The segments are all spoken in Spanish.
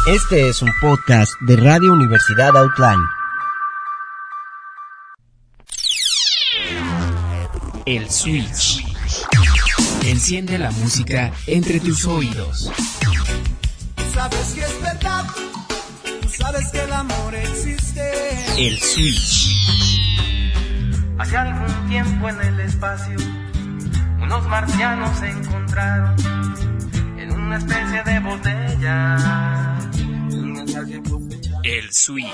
Este es un podcast de Radio Universidad Outline. El Switch. Enciende la música entre tus oídos. Sabes que es verdad, sabes que el amor existe. El Switch. Hace algún tiempo en el espacio, unos marcianos se encontraron en una especie de botella. El Switch.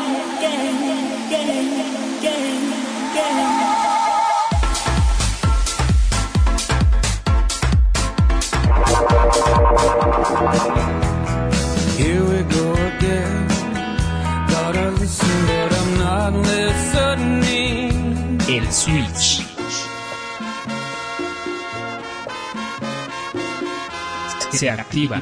Here we go again. Gotta listen, but I'm not listening. El Switch. Se activa.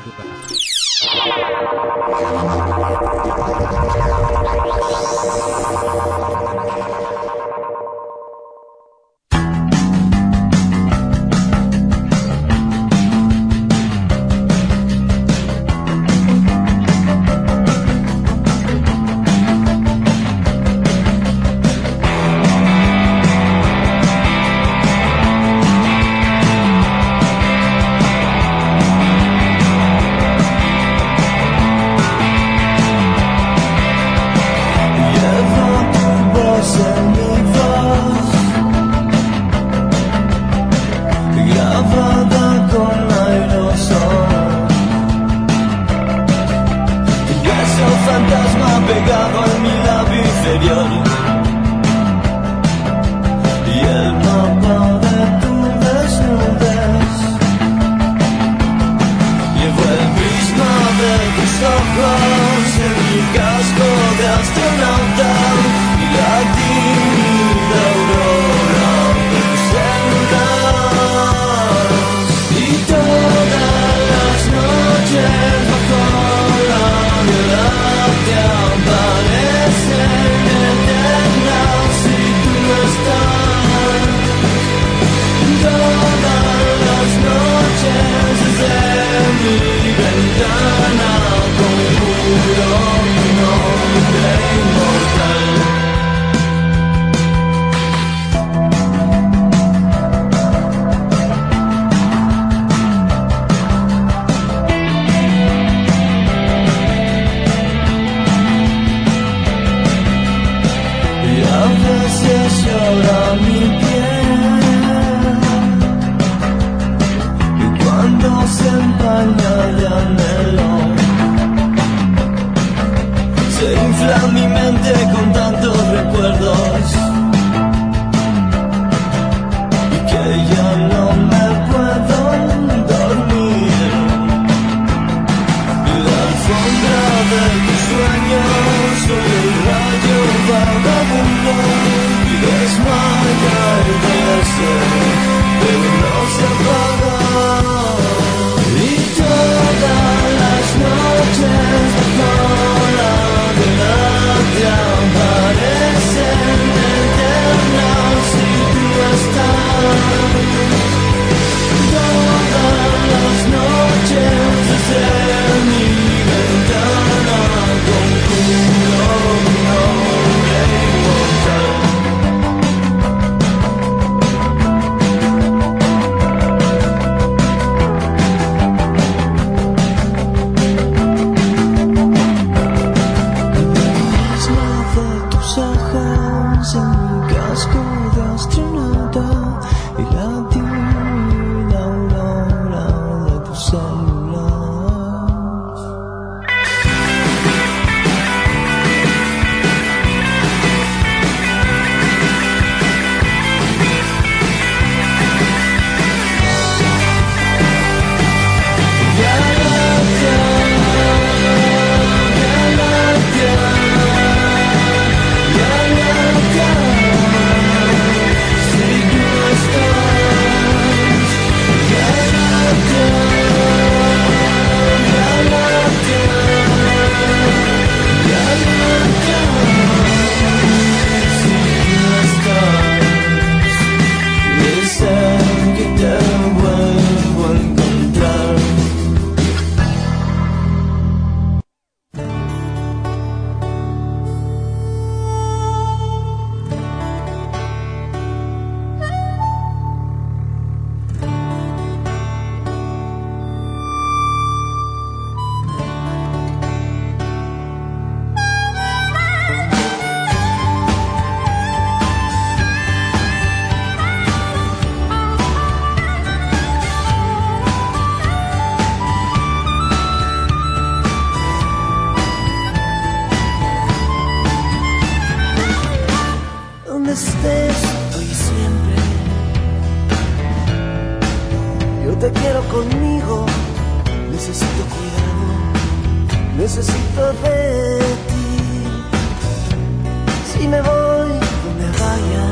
necesito de ti. Si me voy, no me vaya,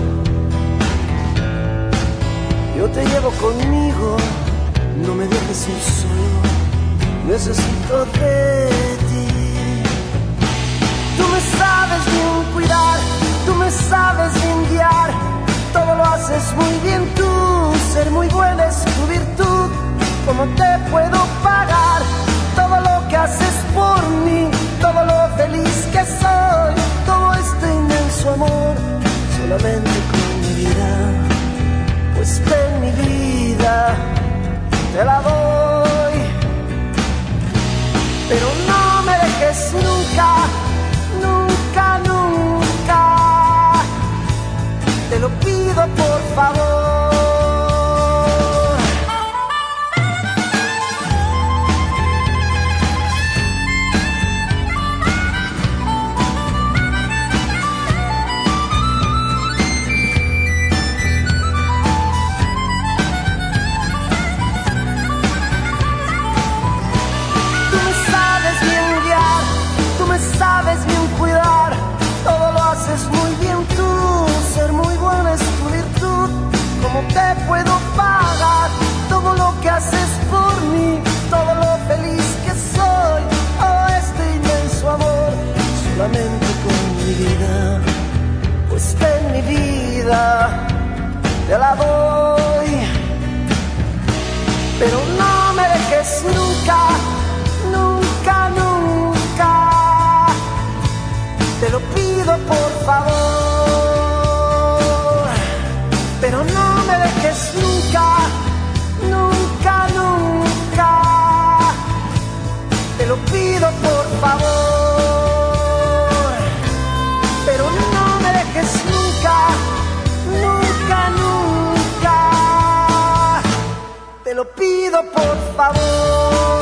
yo te llevo conmigo, no me dejes ir solo, necesito de ti. Tú me sabes bien cuidar, tú me sabes bien guiar, todo lo haces muy bien tú, ser muy buena es tu virtud. ¿Cómo te puedo pagar todo lo que haces por mí, todo lo feliz que soy, todo este inmenso amor, solamente con mi vida? Pues ven mi vida, te la doy, pero no me dejes nunca, nunca, nunca, te lo pido por favor. Sabes bien cuidar, todo lo haces muy bien tú, ser muy buena es tu virtud. ¿Cómo te puedo pagar todo lo que haces por mí, todo lo feliz que soy, oh este inmenso amor, solamente con mi vida? Pues ven mi vida, te la doy, pero no me dejes nunca, nunca, nunca, te lo pido por favor, pero no me dejes nunca, nunca, nunca, te lo pido por favor, pero no me dejes nunca, nunca, nunca, te lo pido por favor.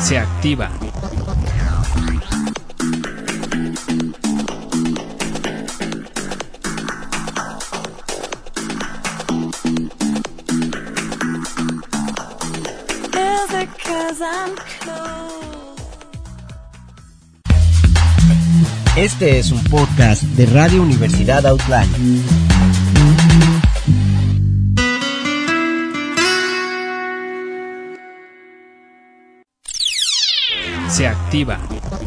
se activa. Este es un podcast de Radio Universidad Outline. Se activa.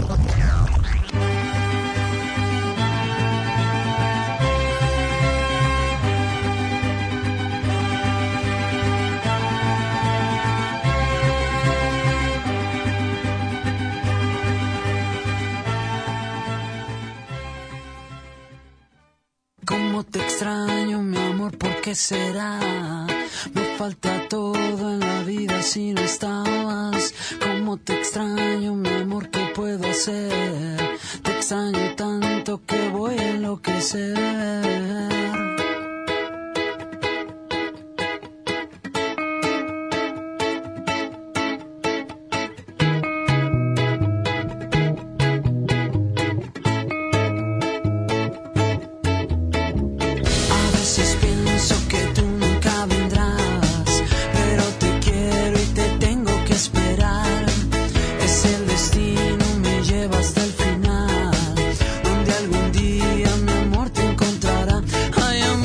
Cómo te extraño, mi amor, ¿por qué será? Me falta todo en la vida si no estabas. Cómo te extraño, mi amor, ¿qué puedo hacer? Te extraño tanto que voy a enloquecer. I am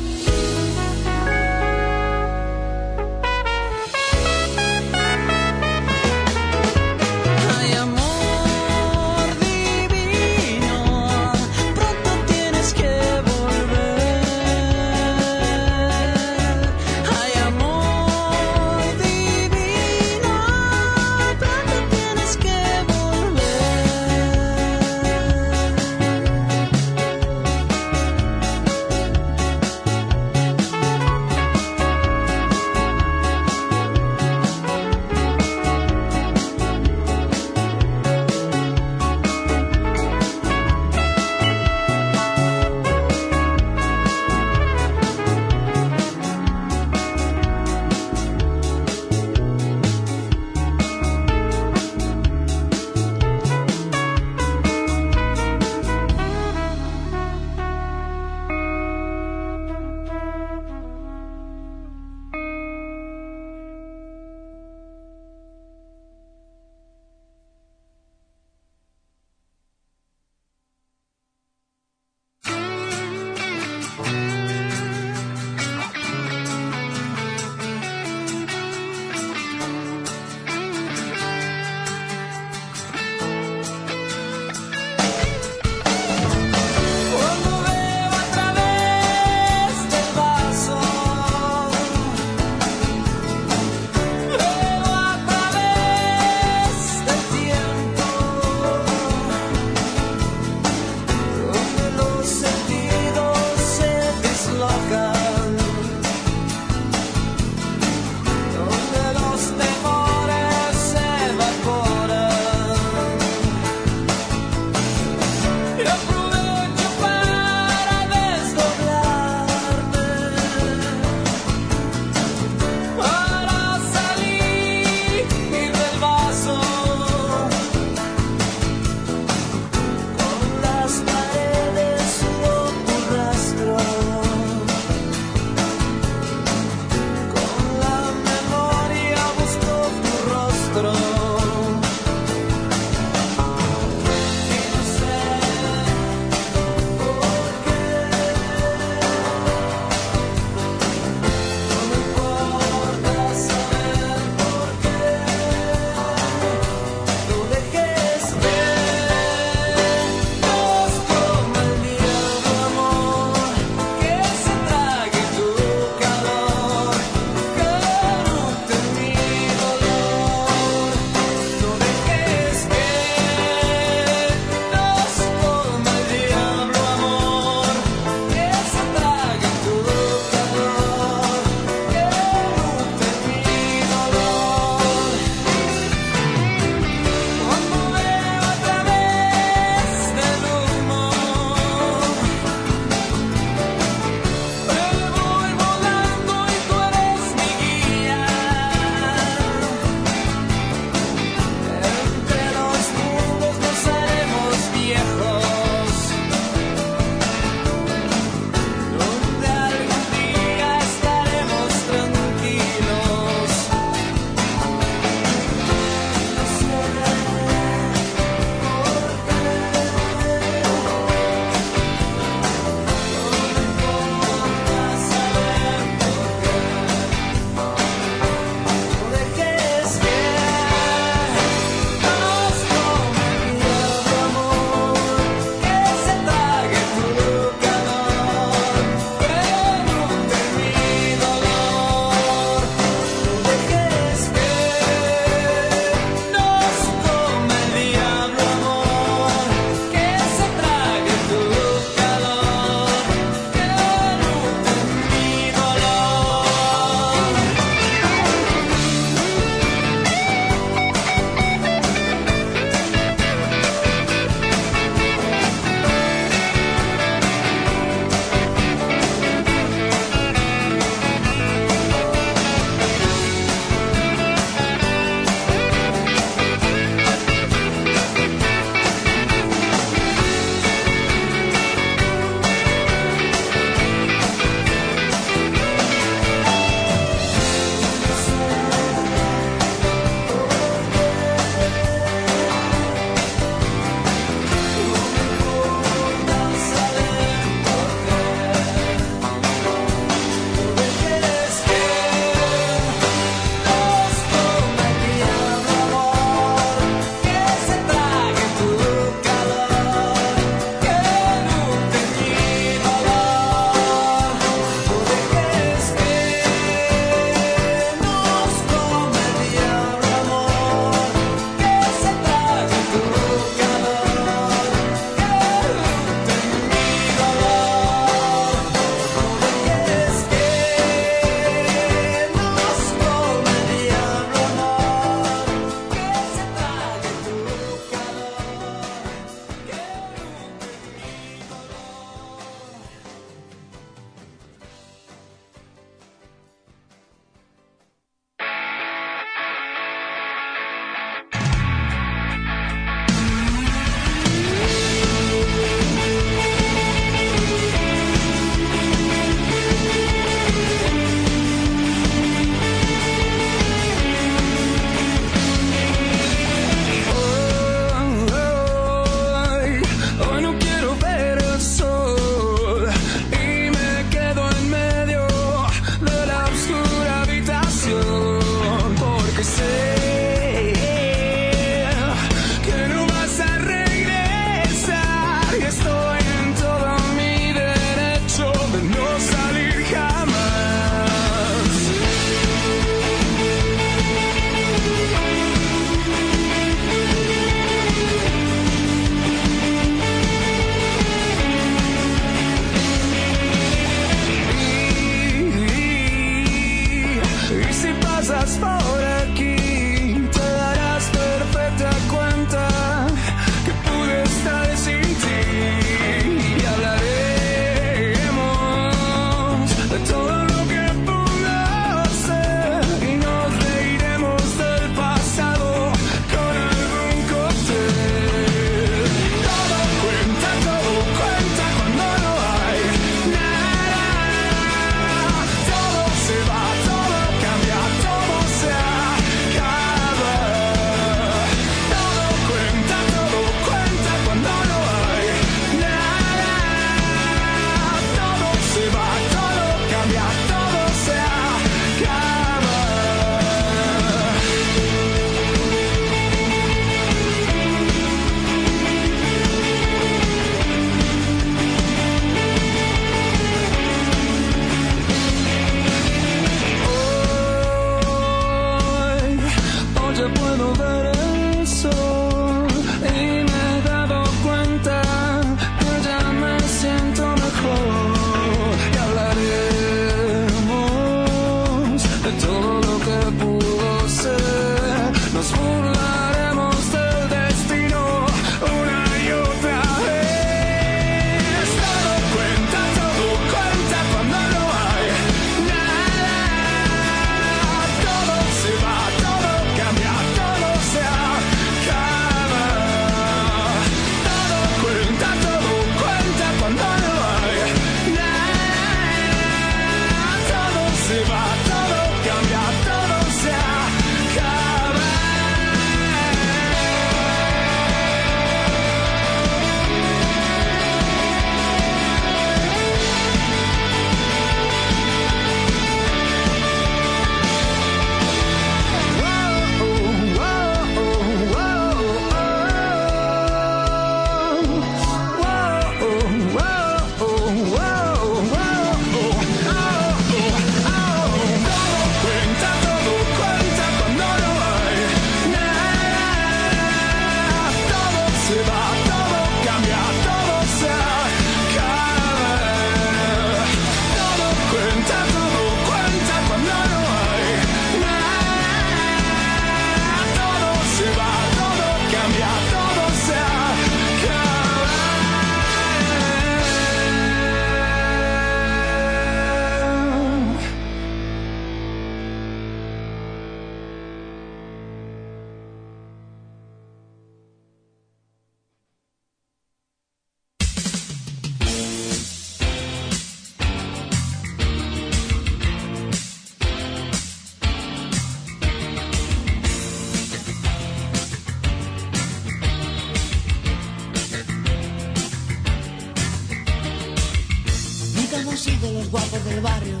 Siempre hemos sido los guapos del barrio.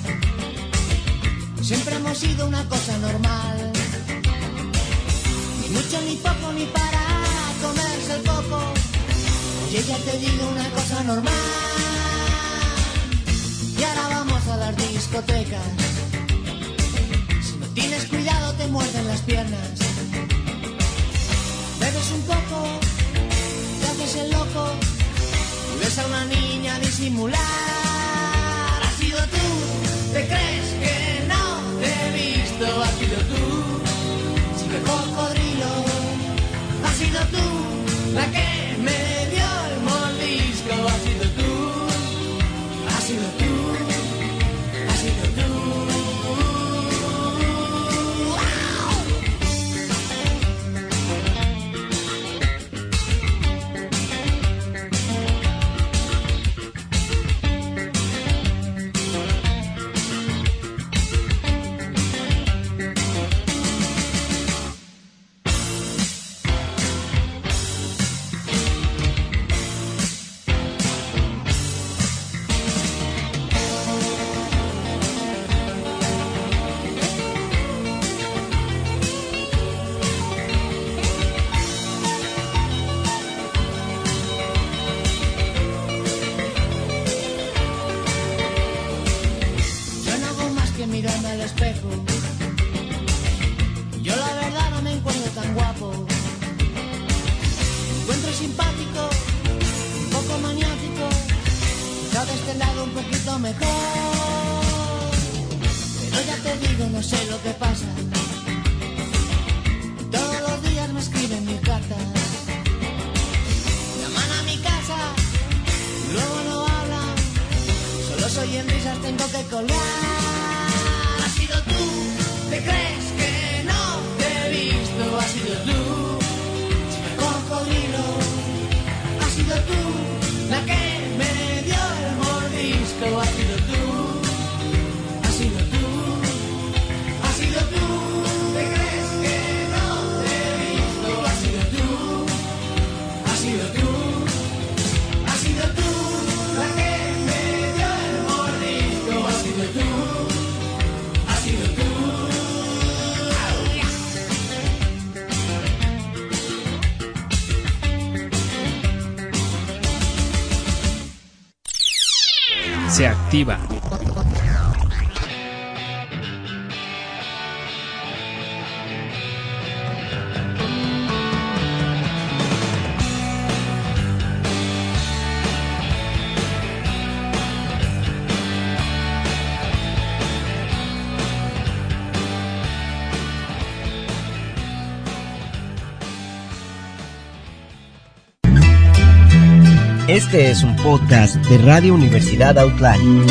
Siempre hemos sido una cosa normal. Ni mucho, ni poco, ni para comerse el coco. Oye, ya te digo una cosa normal. Y ahora vamos a las discotecas. Si no tienes cuidado te muerden las piernas. Bebes un poco, te haces el loco y ves a una niña disimular. Has sido tú, te crees que no te he visto. Has sido tú, chico cocodrilo. Has sido tú, la que me dio el mordisco. Has sido tú, has sido tú, has sido tú. Mirarme al espejo, yo la verdad no me encuentro tan guapo. Me encuentro simpático, un poco maniático, quizá de este lado un poquito mejor. Pero ya te digo, no sé lo que pasa. Todos los días me escriben mil cartas, llaman a mi casa, luego no hablan, solo soy en risas, tengo que colgar. ¿Te crees que no te he visto? Has sido tú, chica cocodrilo. Has sido tú, la que me dio el mordisco. Has sido tú, has sido tú, has sido tú. ¿Te crees que no te he visto? Has sido tú, has sido tú, has sido tú, la que me dio el mordisco. Has sido tú, has sido tú. Se activa. Este es un podcast de Radio Universidad Outline.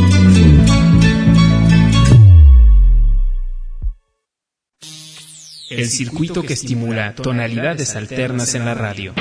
El circuito que estimula tonalidades alternas en la radio.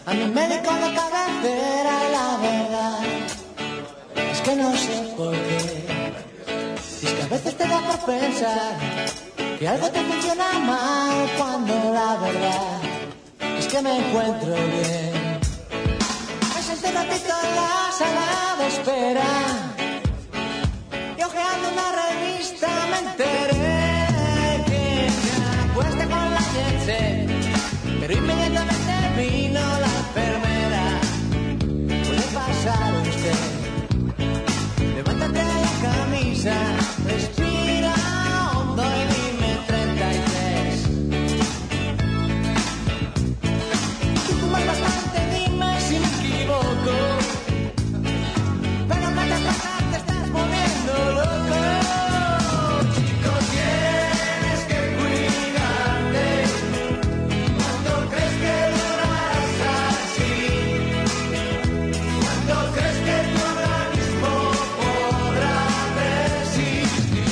a mi médico de cabecera y la verdad es que no sé por qué. Y es que a veces te da por pensar que algo te funciona mal cuando la verdad es que me encuentro bien. Me senté un ratito en la sala de espera y hojeando una revista me enteré que me acuesté con la gente, pero inmediatamente vino la enfermera. Puede pasar usted, levántate la camisa, respira hondo y dime 33. Tú fumas bastante, dime si me equivoco, pero ¿qué te pasa? Te estás volviendo loco. Chico, tienes que cuidarte cuando crees que durarás así, cuando crees que tu organismo podrá resistir.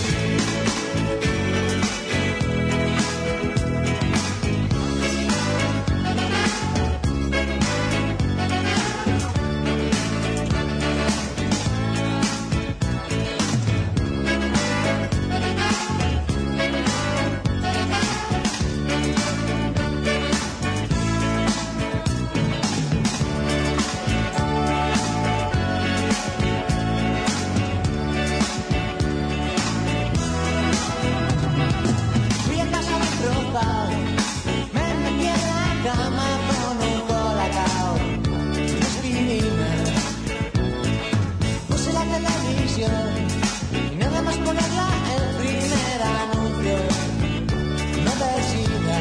Fui a casa destrozado, me metí en la cama con un colacao y una aspirina. Puse la televisión y nada más ponerla el primer anuncio no decía.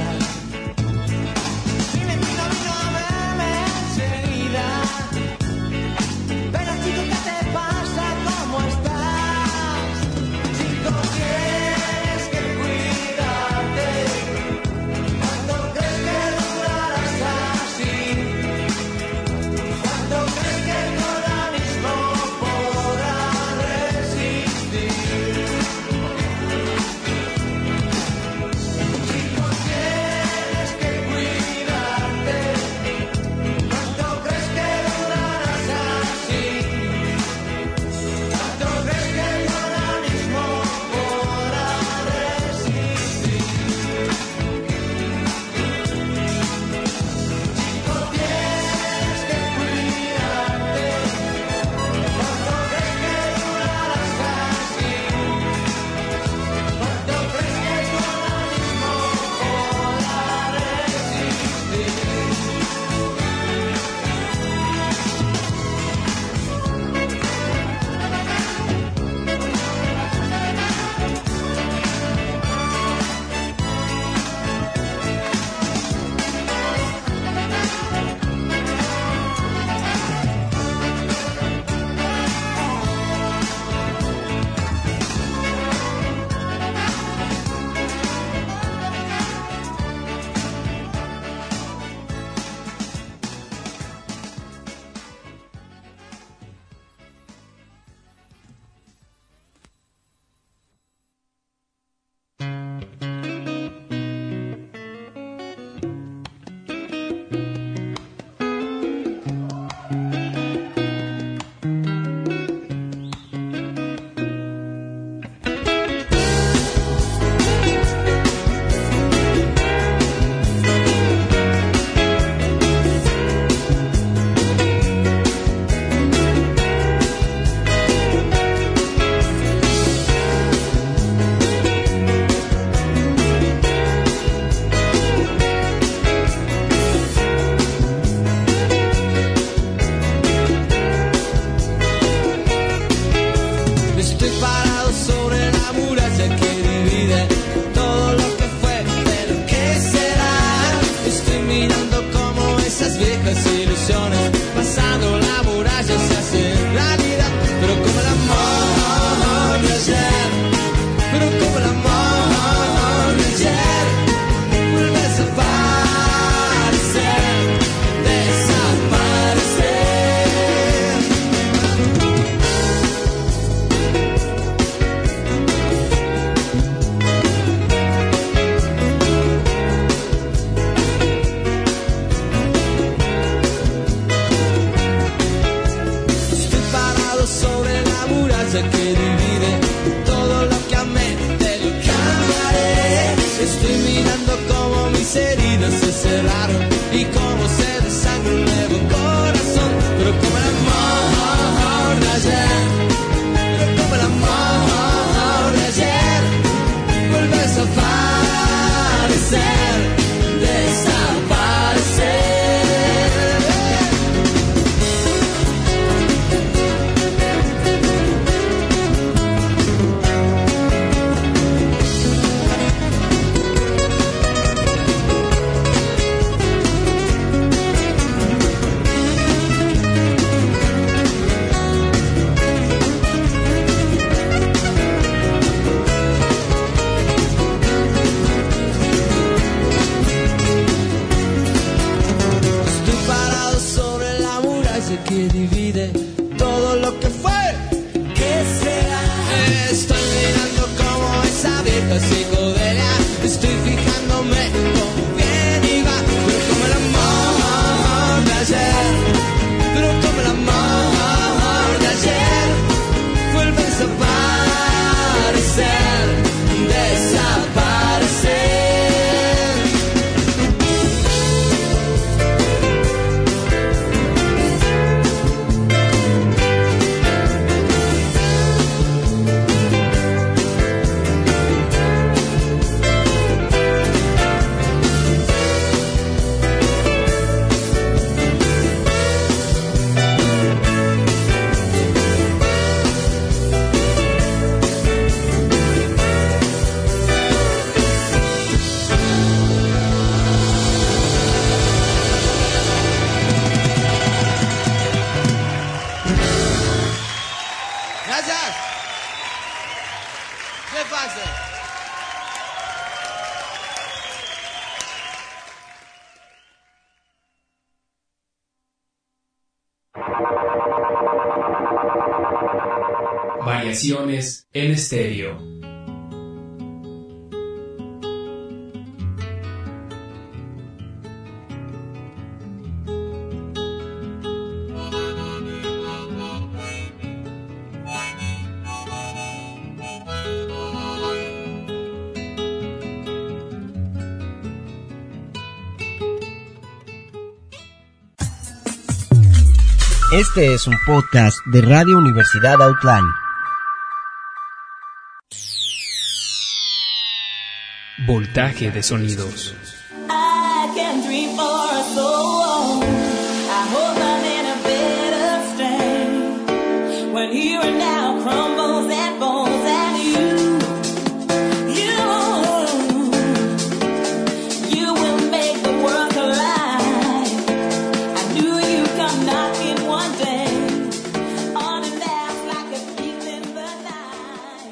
Y mi vino a verme enseguida. Pero chico, ¿qué te pasa? ¿Cómo estás? Chico, tienes que cuidarte cuando crees que durarás así, cuando crees que tu organismo podrá resistir. muralla que divide todo lo que amé, te lo cambiaré. Estoy mirando cómo mis heridas se cerraron y cómo se desangra un nuevo corazón. Pero como el amor de ayer, pero como el amor de ayer, vuelves a aparecer, desaparecer. Que divide todo lo que fue, ¿qué será? Estoy mirando como esa vieja psicodelia, estoy fijándome cómo viene y va, pero como el amor de ayer, pero como el amor de ayer, vuelves a aparecer, desaparecer. Variaciones en estéreo. Este es un podcast de Radio Universidad Outline. Voltaje de sonidos. I can dream for so long. I hope I'm in a better strength. When here and now crumbles and falls and you will make the world collide. I knew you'd come knocking one day. Unannounced like a thief in the night.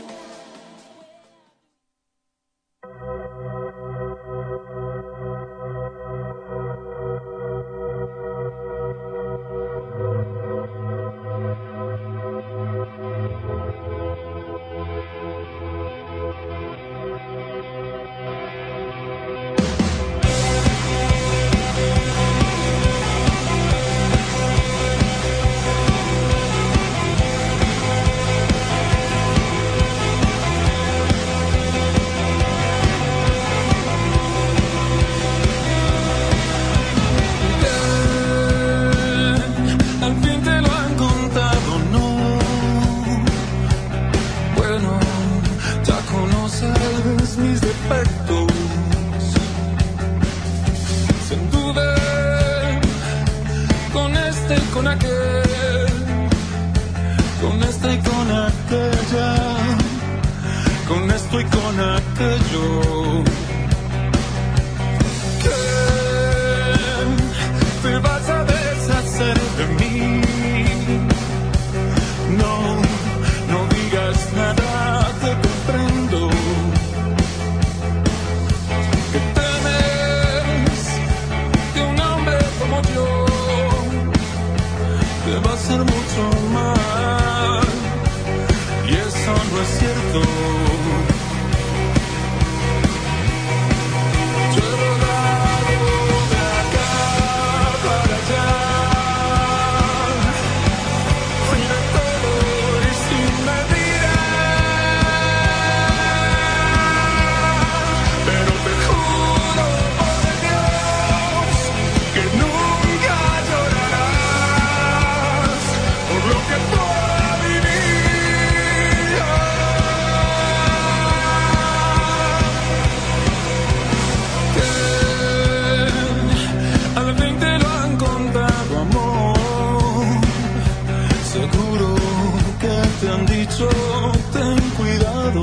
te han dicho ten cuidado.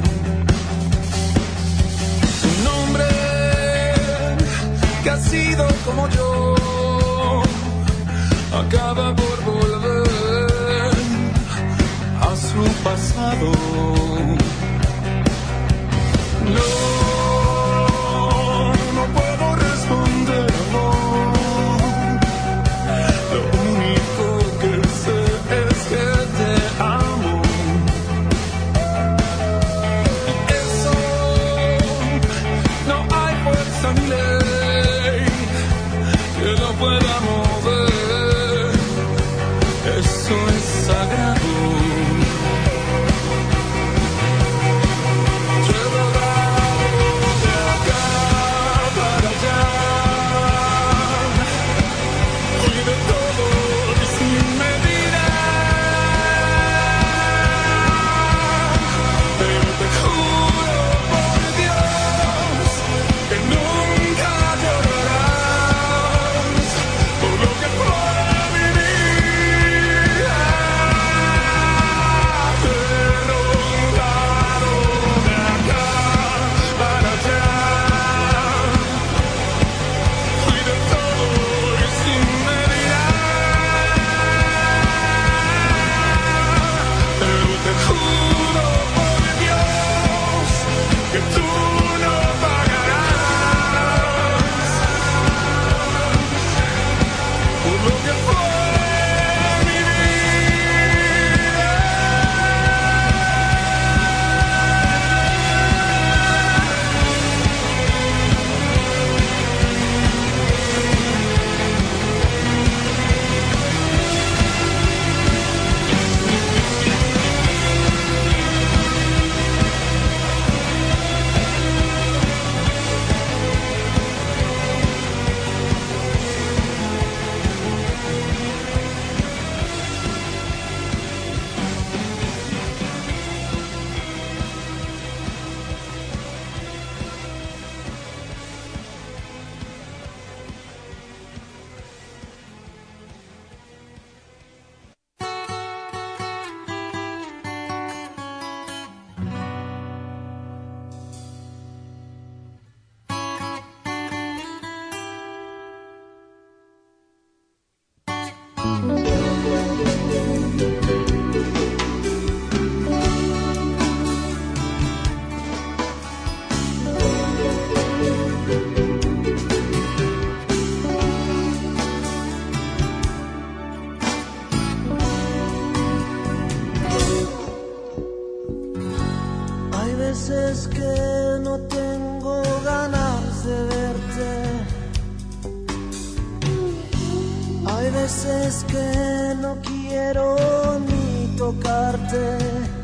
Un hombre que ha sido como yo acaba por volver a su pasado. No puedo responder, amor. Lo único que sé es que te amo. Eso no hay fuerza ni ley que lo pueda mover. Eso es sagrado. veces que no tengo ganas de verte. Hay veces que no quiero ni tocarte.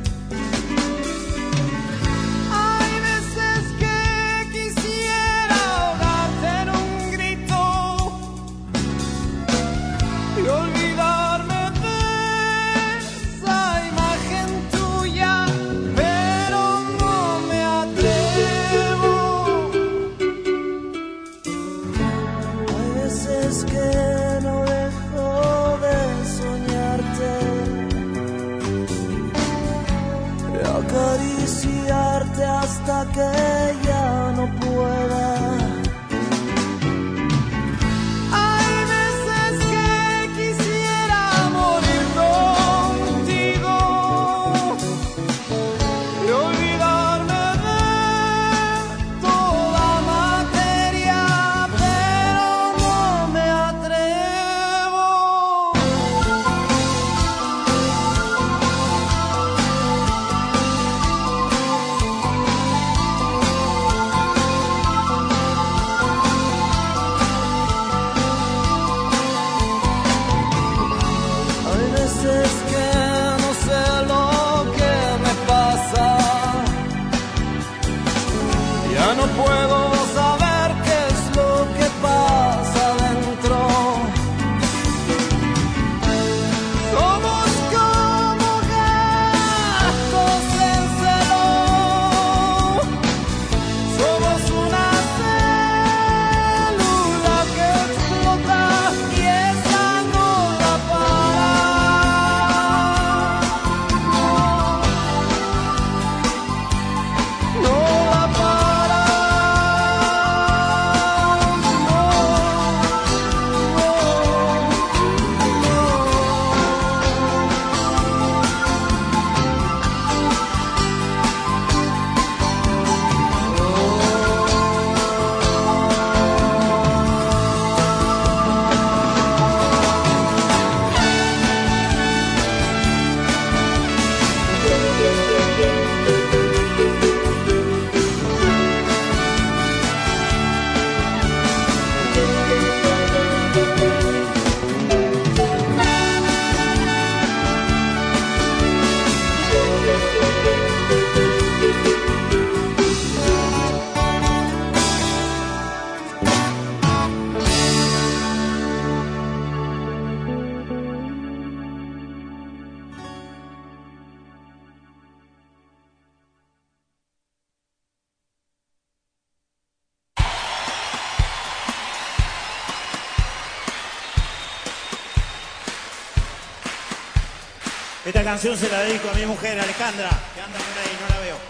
Hay veces que quisiera ahogarte en un grito y olvidarme de esa imagen tuya, pero no me atrevo. Hay veces que no dejo de soñarte, de acariciarte hasta que ya no pueda. Hay veces que quisiera morir contigo y olvidarme de toda materia, pero no me atrevo. Esta canción se la dedico a mi mujer, Alejandra, que anda por ahí, no la veo.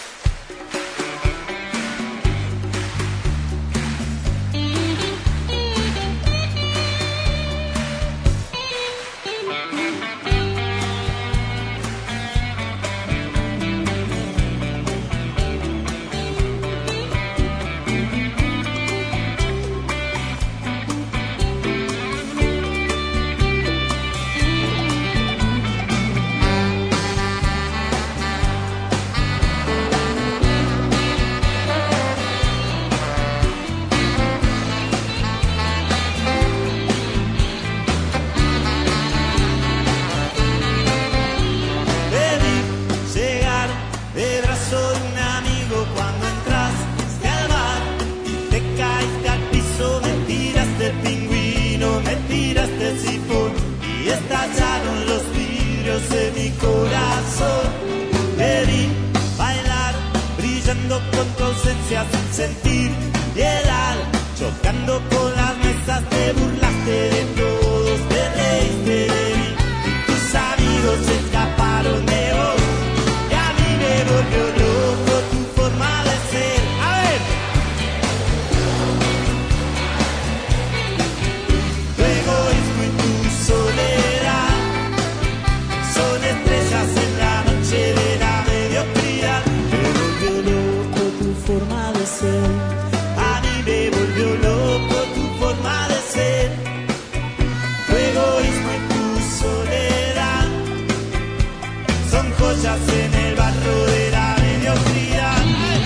Sin sentir piedad, chocando con las mesas, te burlaste de todos, te reíste de mí y tus amigos se escaparon de vos. Y a mí me volvió loco tu forma de ser. A ver, tu egoísmo y tu soledad son estrellas en la noche de la mediocridad. Me volvió loco tu forma de ser. A mí me volvió loco tu forma de ser. Tu egoísmo y tu soledad son joyas en el barro de la mediocridad.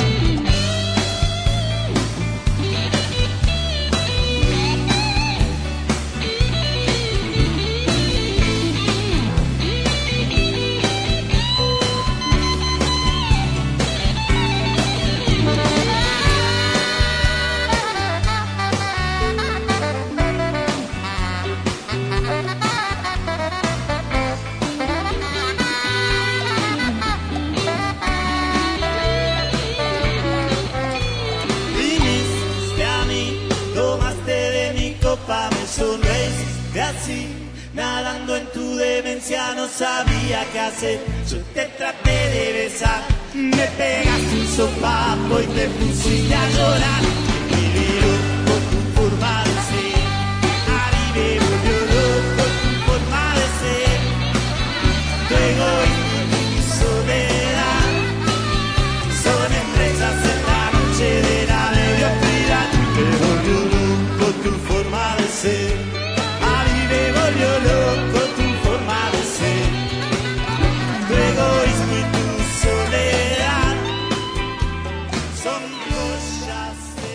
Sonreíste así, nadando en tu demencia, no sabía qué hacer. Yo te traté de besar, me pegaste un sopapo y te pusiste a llorar. Me volvió loco tu forma de ser. A mí me volvió loco tu forma de ser. Tu egoísmo y tu soledad son estrellas en la noche de la mediocridad. Me volvió loco tu forma de ser. A mí me volvió loco tu forma de ser. Tu egoísmo y tu soledad son joyas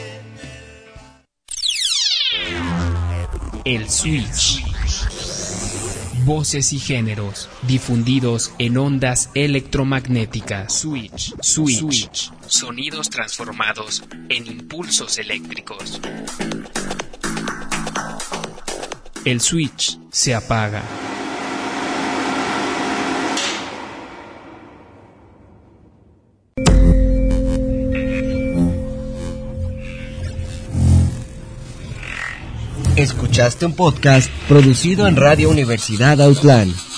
en El Switch. Voces y géneros difundidos en ondas electromagnéticas. Switch. Sonidos transformados en impulsos eléctricos. El switch se apaga. Escuchaste un podcast producido en Radio Universidad Outland.